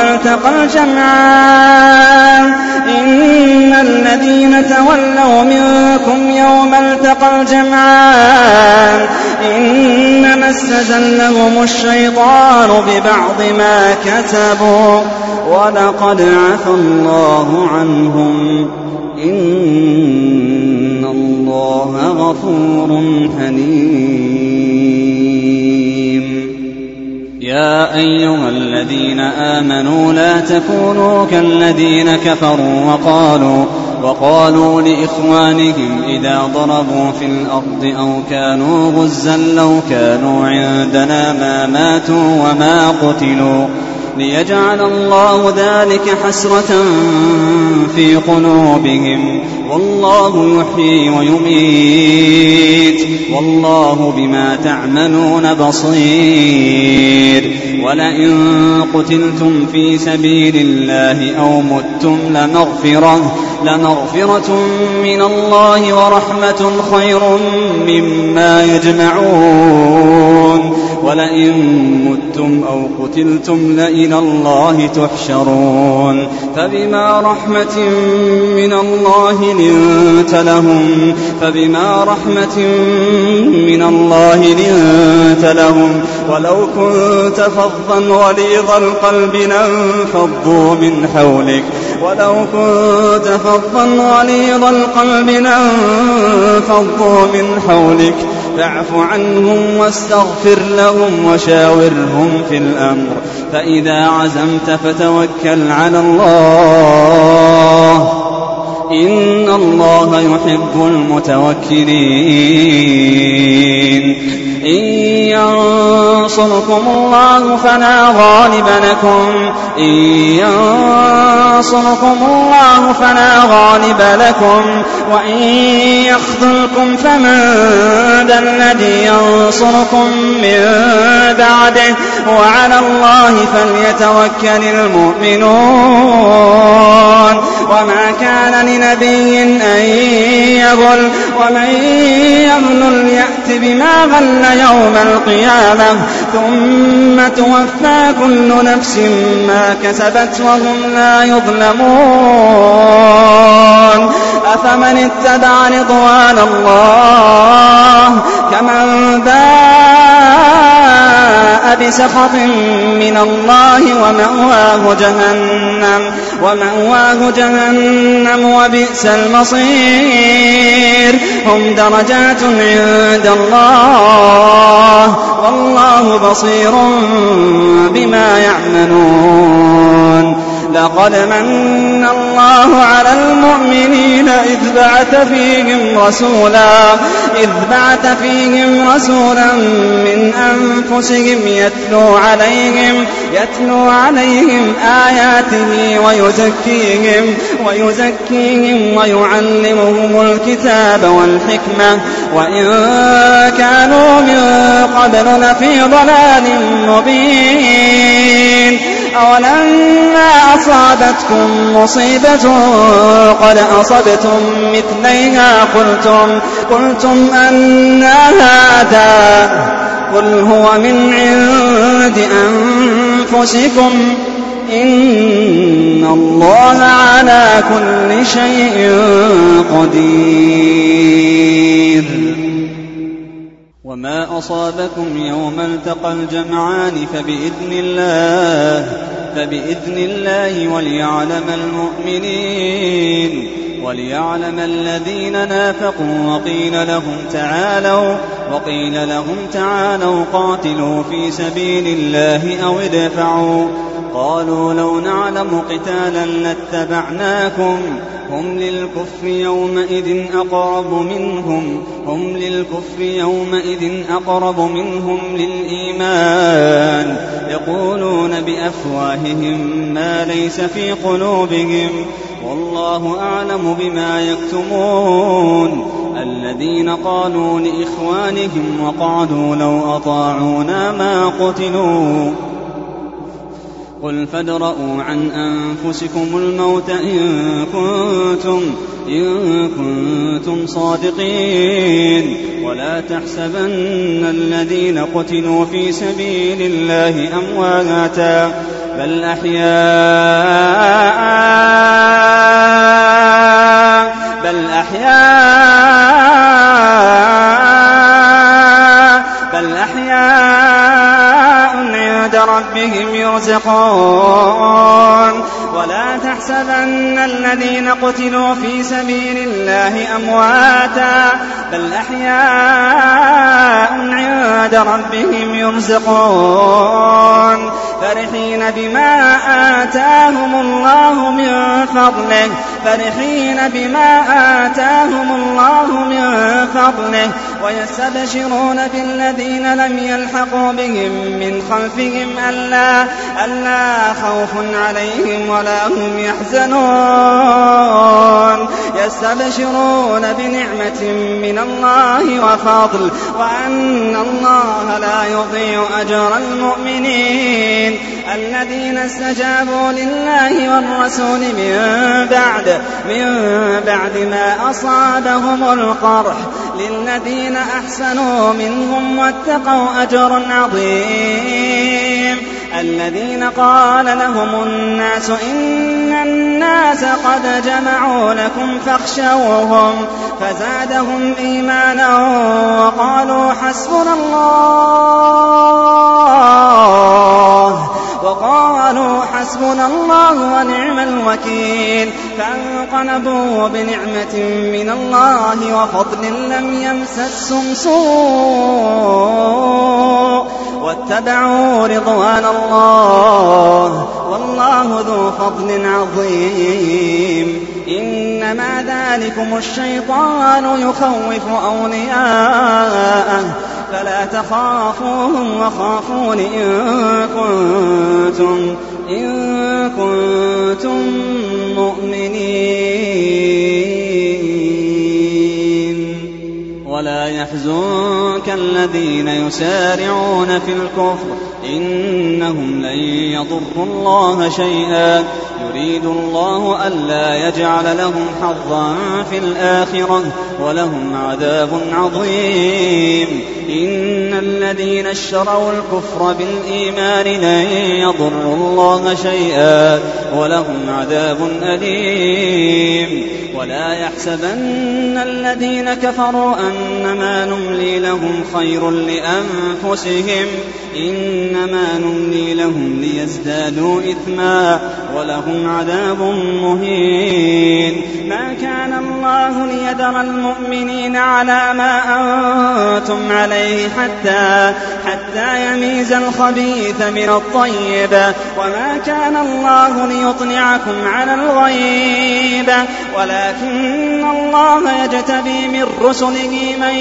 التقى الجمعان إنما استزلهم الشيطان ببعض ما كسبوا ولقد عفا الله عنهم إن الله غفور حليم يا أيها الذين آمنوا لا تكونوا كالذين كفروا وقالوا لإخوانهم إذا ضربوا في الأرض أو كانوا غزا لو كانوا عندنا ما ماتوا وما قتلوا ليجعل الله ذلك حسرة في قلوبهم والله يحيي ويميت والله بما تعملون بصير ولئن قتلتم في سبيل الله أو متم لمغفرة من الله ورحمة خير مما يجمعون ولئن متم أو قتلتم لإلى الله تحشرون فبما رحمة من الله لنت لهم ولو كنت فظا غليظ القلب لانفضوا من حولك فاعف عنهم واستغفر لهم وشاورهم في الأمر فإذا عزمت فتوكل على الله إن الله يحب المتوكلين إن ينصركم الله فلا غالب لكم وإن يخذلكم فمن ذا الذي ينصركم من بعده وعلى الله فليتوكل المؤمنون وما كان لنبي أن يغل ومن يغل يأت بما غل يوم القيامة ثم توفى كل نفس ما كسبت وهم لا يظلمون أفمن اتبع رضوان الله كمن باء بسخط من الله ومأواه جهنم وبئس المصير هم درجات عند الله والله بصير بما يعملون لقد من الله على المؤمنين إذ بعث فيهم رسولا من أنفسهم يتلو عليهم آياته ويزكيهم ويعلمهم الكتاب والحكمة وإن كانوا من قبل لفي ضلال مبين أولما أصابتكم مصيبة قد أصبتم مثليها قلتم أنى هذا قل هو من عند أنفسكم إن الله على كل شيء قدير وما أصابكم يوم التقى الجمعان فبإذن الله وليعلم الذين نافقوا وقيل لهم تعالوا قاتلوا في سبيل الله أو ادفعوا قالوا لو نعلم قتالا لاتبعناكم هم للكفر يومئذ أقرب منهم للإيمان يقولون بأفواههم ما ليس في قلوبهم والله أعلم بما يكتمون الذين قالوا لإخوانهم وقعدوا لو أطاعونا ما قتلوا قل فادرءوا عن أنفسكم الموت إن كنتم صادقين ولا تحسبن الذين قتلوا في سبيل الله أمواتا بل أحياء عند ربهم يرزقون ولا تحسبن الذين قتلوا في سبيل الله أمواتا بل أحياء عند ربهم يرزقون فرحين بما آتاهم الله من فضله ويستبشرون بالذين لم يلحقوا بهم من خلفهم ألا خوف عليهم ولا هم يحزنون يستبشرون بنعمة من الله وفضل وأن الله لا يضيع أجر المؤمنين الذين استجابوا لله والرسول من بعد ما أصابهم القرح للذين أحسنوا منهم واتقوا أجر عظيم الذين قال لهم الناس إن الناس قد جمعوا لكم فاخشوهم فزادهم إيمانا وقالوا حسبنا الله ونعم الوكيل فانقلبوا بنعمة من الله وفضل لم يمسسهم سوء واتبعوا رضوان الله والله ذو فضل عظيم إنما ذلكم الشيطان يخوف أولياءه فلا تخافوهم وخافون إن كنتم مؤمنين ولا يحزنك الذين يسارعون في الكفر إنهم لن يضروا الله شيئا يريد الله ألا يجعل لهم حظا في الآخرة ولهم عذاب عظيم إن الذين اشتروا الكفر بالإيمان لن يضروا الله شيئا ولهم عذاب أليم. ولا يحسبن الذين كفروا أنما نملي لهم خير لأنفسهم إنما نملي لهم ليزدادوا إثما ولهم عذاب مهين. ما كان الله ليذر المؤمنين على ما أنتم عليه حتى يميز الخبيث من الطيب وما كان الله ليطلعكم على الغيب ولكن الله يجتبي من رسله من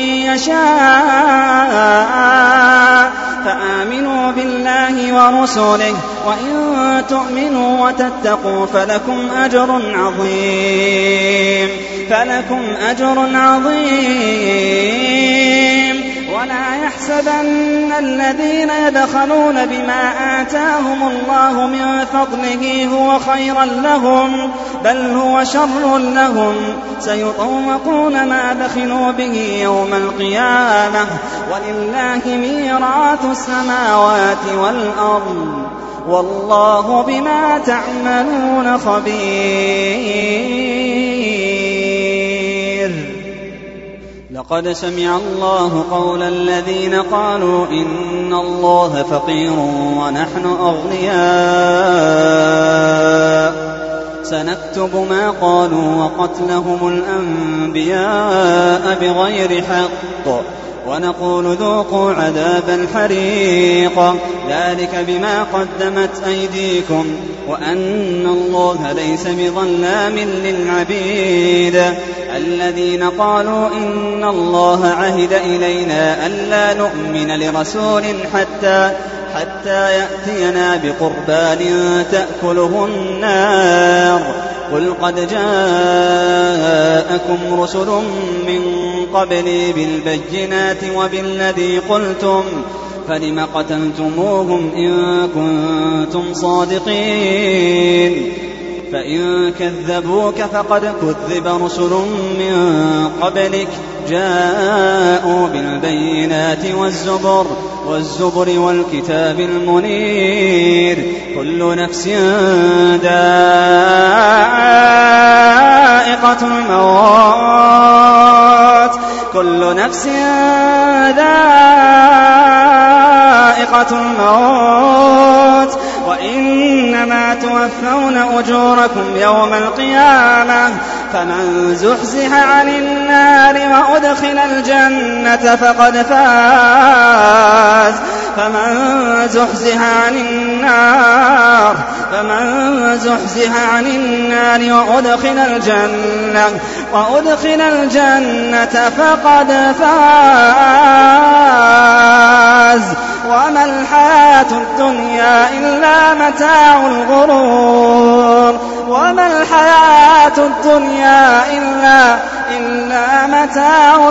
يشاء فآمنوا بالله ورسله وإن تؤمنوا وتتقوا فلكم أجر عظيم. ولا يحسبن الذين يبخلون بما آتاهم الله من فضله هو خيرا لهم بل هو شر لهم سيطوقون ما بخلوا به يوم القيامة ولله ميراث السماوات والأرض والله بما تعملون خبير. لقد سمع الله قول الذين قالوا إن الله فقير ونحن أغنياء سنكتب ما قالوا وقتلهم الأنبياء بغير حق ونقول ذوقوا عذاب الحريق ذلك بما قدمت أيديكم وأن الله ليس بظلام للعبيد. الذين قالوا إن الله عهد إلينا ألا نؤمن لرسول حتى يأتينا بقربان تأكله النار قل قد جاءكم رسل من قبلي بالبينات وبالذي قلتم فلم قتلتموهم إن كنتم صادقين. فإن كذبوك فقد كذب رسل من قبلك جاءوا بالبينات والزبر والكتاب المنير كل نفس ذائقة الموت وإنما توفون أجوركم يوم القيامة فمن زحزح عن النار وأدخل الجنة فقد فاز. فمن زحزح عن النار وأدخل الجنة فقد فاز. وما الحياة الدنيا إلا متاع الغرور إلا متاع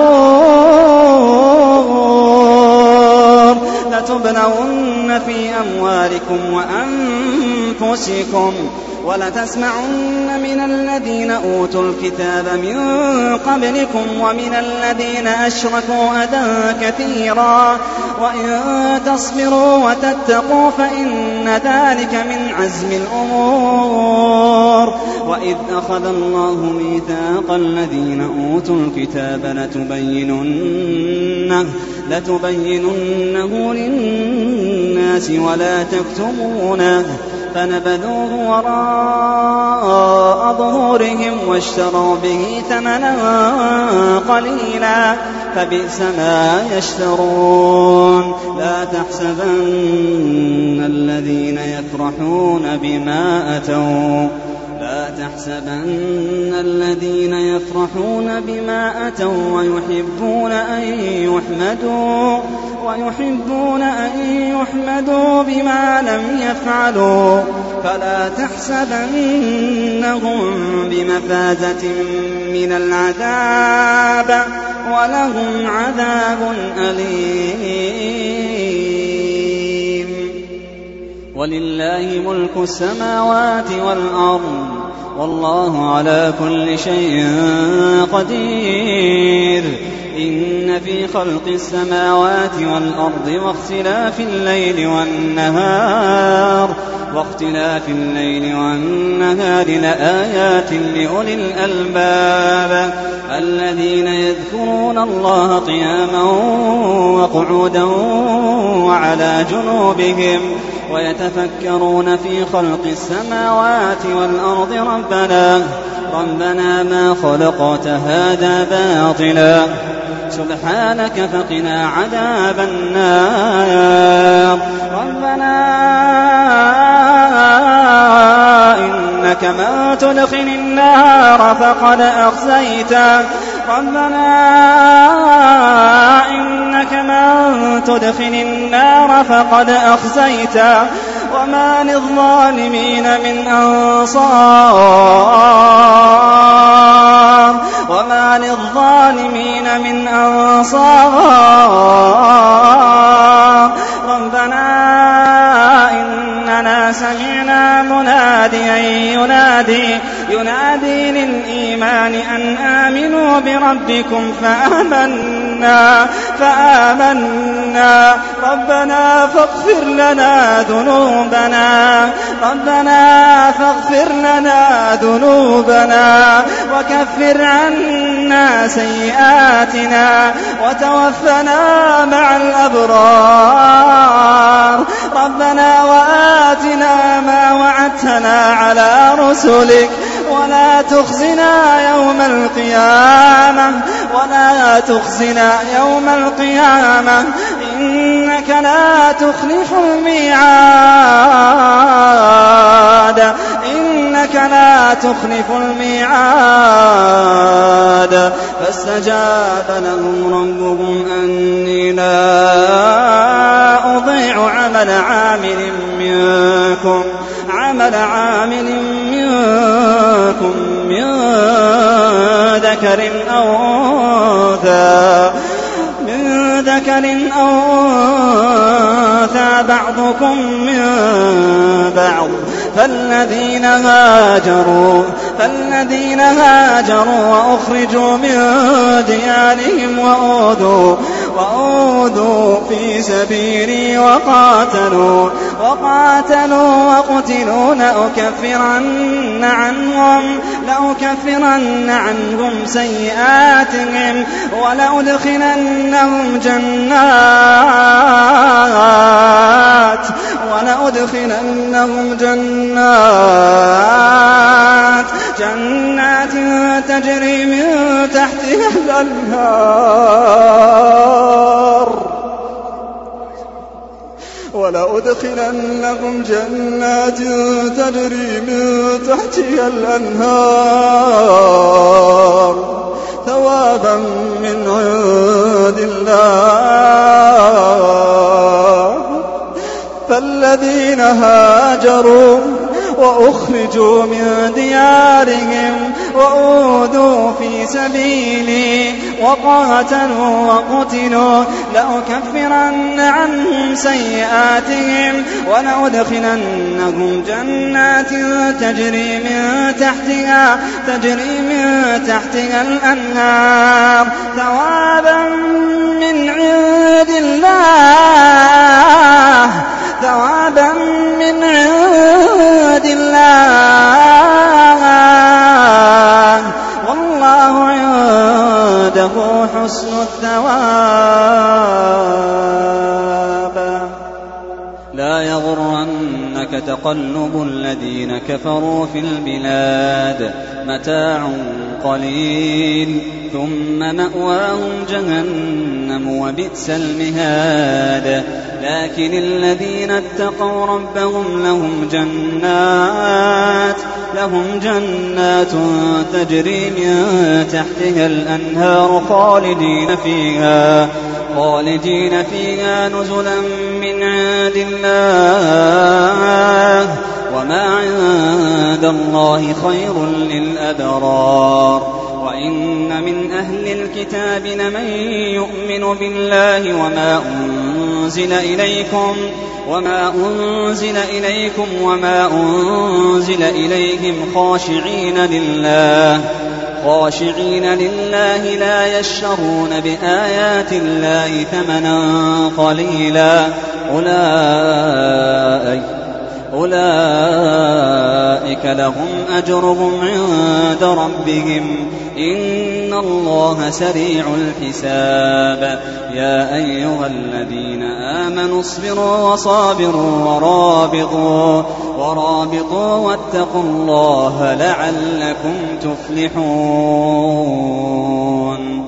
الغرور. لتبلغن في أموالكم وأنفسكم ولتسمعن من الذين أوتوا الكتاب من قبلكم ومن الذين أشركوا أذى كثيرا وإن تصبروا وتتقوا فإن ذلك من عزم الأمور. وإذ أخذ الله ميثاق الذين أوتوا الكتاب لتبيننه للناس ولا تكتمونه فنبذوه وراء ظهورهم واشتروا به ثمنا قليلا فبئس ما يشترون. لا تحسبن الذين يفرحون بما أتوا ويحبون أن يحمدوا بما لم يفعلوا فلا تحسبنهم بمفازة من العذاب ولهم عذاب أليم. ولله ملك السماوات والأرض والله على كل شيء قدير. إن في خلق السماوات والأرض واختلاف الليل والنهار لآيات لأولي الألباب الذين يذكرون الله قياما وقعودا وعلى جنوبهم ويتفكرون في خلق السماوات والأرض ربنا ما خلقت هذا باطلا سبحانك فقنا عذاب النار ربنا إنك من تدخل النار فقد أخزيته وما للظالمين من أنصار ربنا إننا سمعنا مناديا ينادي للإيمان أن آمنوا بربكم فآمنا ربنا فاغفر لنا ذنوبنا وكفر عنا سيئاتنا وتوفنا مع الأبرار ربنا وآتنا ما وعدتنا على رسلك ولا تخزنا يوم القيامة إنك لا تخلف الميعاد فاستجاب لهم ربهم أني لا أضيع عمل عامل منكم من ذكر أو أنثى بعضكم من بعض فالذين هاجروا وأخرجوا من ديارهم وأوذوا في سبيلي وقاتلوا وقتلوا لأكفرن عنهم سيئاتهم ولأدخلنهم جنات تجري من تحتها الأنهار ثوابا من عند الله فالذين هاجروا وأخرجوا من ديارهم وأوذوا في سبيلي وقاتلوا وقتلوا لأكفرن عنهم سيئاتهم ولأدخلنهم جنات تجري من تحتها الأنهار ثوابا من عند الله والله عنده حسن الثواب لا يغرنك تقلب الذين كفروا في البلاد متاع قليل ثم مأواهم جهنم وبئس المهاد لكن الذين اتقوا ربهم لهم جنات تجري من تحتها الأنهار خالدين فيها نزلا من عند الله وما عند الله خير للأبرار وإن من أهل الكتاب لمن يؤمن بالله وما أنزل إليكم وما أنزل إليهم خاشعين خاشعين لله لا يشترون بآيات الله ثمنا قليلا أولئك لهم أجرهم عند ربهم إن الله سريع الحساب يا أيها الذين آمنوا اصبروا وصابروا ورابطوا واتقوا الله لعلكم تفلحون